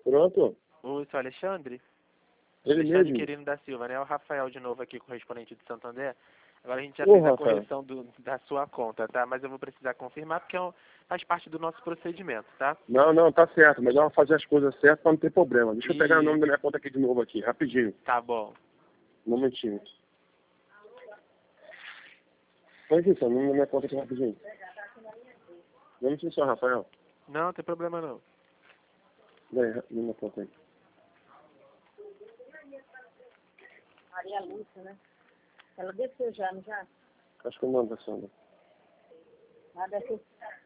Pronto? Oi, seu Alexandre? Ele Alexandre mesmo. Quirino da Silva, né? O Rafael de novo aqui, correspondente de Santander. Agora a gente já Ô, fez a Rafael. correção da sua conta, tá? Mas eu vou precisar confirmar porque faz parte do nosso procedimento, tá? Não, tá certo. Melhor fazer as coisas certas para não ter problema. Deixa eu pegar o E nome da minha conta aqui de novo aqui, rapidinho. tá bom. Um momentinho. Põe aqui, só, o nome da minha conta aqui rapidinho. Vamos só, Rafael. Não tem problema não. Daí, minha conta aí. Maria Lúcia, né? Ela desceu já, não já? Acho que eu mando, Sandra. Ela desceu.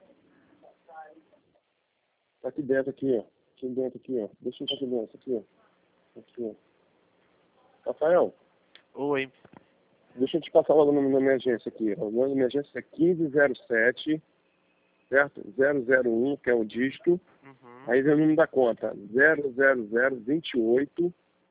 Tá aqui dentro, aqui, ó. Aqui dentro, aqui, ó. Deixa eu aqui dentro, aqui, ó. Aqui, ó. Rafael, Oi. deixa eu te passar logo o nome da minha agência aqui. O nome da minha agência é 1507, certo? 001, que é o dígito. Uhum. Aí vem o número da conta. 00028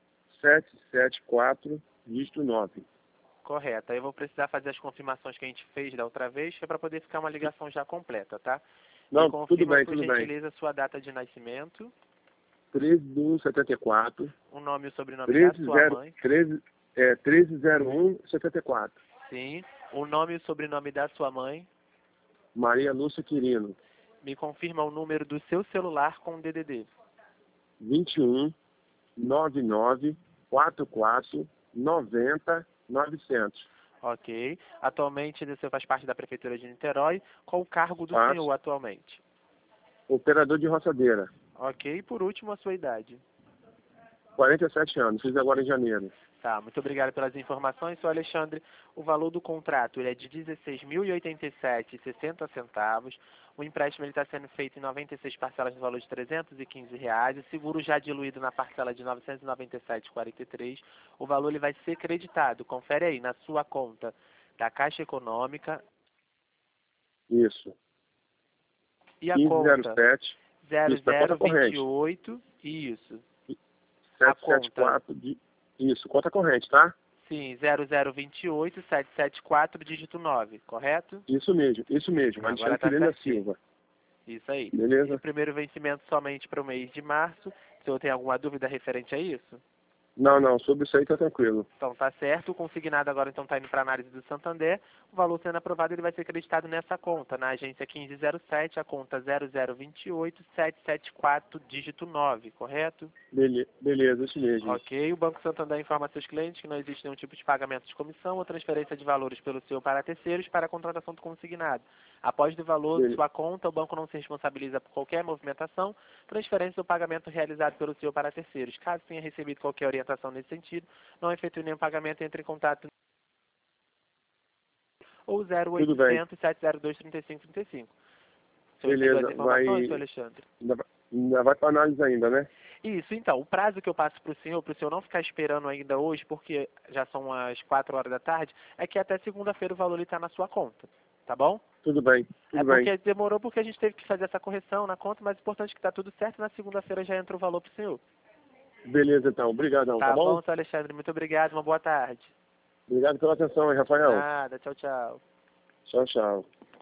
774, dígito 9. Correto. Aí eu vou precisar fazer as confirmações que a gente fez da outra vez, que é para poder ficar uma ligação já completa, tá? Não, Me confirma, tudo bem, por tudo bem. gentileza, sua data de nascimento, 13/1/74. o nome e o sobrenome da sua mãe. 13/01/74. Sim. O nome e o sobrenome da sua mãe. Maria Lúcia Quirino. Me confirma o número do seu celular com o DDD. 21 99 44 90 900. Ok. Atualmente você faz parte da Prefeitura de Niterói. Qual o cargo do Faço. senhor atualmente? Operador de roçadeira. Ok. E por último, a sua idade. 47 anos. Fiz agora em janeiro. Tá, muito obrigado pelas informações, senhor Alexandre. O valor do contrato ele é de R$ 16.087,60. O empréstimo está sendo feito em 96 parcelas no valor de R$ 315. O seguro já diluído na parcela de R$ 997,43. O valor ele vai ser creditado. Confere aí na sua conta da Caixa Econômica. Isso. E a conta 1507. Isso, da conta corrente. 0028. Isso. 774. Isso, conta corrente, tá? Sim, 0028 774 dígito 9, correto? Isso mesmo. Agora Alexandre tá Quirino da certinho. Silva. Isso aí. Beleza? E o primeiro vencimento somente para o mês de março. O senhor tem alguma dúvida referente a isso? Não, sobre isso aí tá tranquilo. Então tá certo. O consignado agora então está indo para análise do Santander. O valor sendo aprovado ele vai ser acreditado nessa conta, na agência 1507, a conta 0028 774 dígito 9, correto? Beleza, isso mesmo. Ok. O Banco Santander informa a seus clientes que não existe nenhum tipo de pagamento de comissão ou transferência de valores pelo seu para terceiros para a contratação do consignado. Após o valor de sua conta, o banco não se responsabiliza por qualquer movimentação, transferência ou pagamento realizado pelo seu para terceiros. Caso tenha recebido qualquer orientação nesse sentido, não efetue nenhum pagamento, entre em contato ou 0800 702 3535. O senhor entendeu as informações, senhor Alexandre? Ainda vai para análise ainda, né? Isso, então, o prazo que eu passo para o senhor não ficar esperando ainda hoje, porque já são as 4 horas da tarde, é que até segunda-feira o valor está na sua conta, tá bom? Tudo bem. Porque demorou porque a gente teve que fazer essa correção na conta, mas o importante é que está tudo certo, na segunda-feira já entra o valor para o senhor. Beleza, então. Obrigadão, tá bom? Tá bom, senhor Alexandre, muito obrigado, uma boa tarde. Obrigado pela atenção aí, Rafael. Nada, tchau, tchau. Tchau, tchau.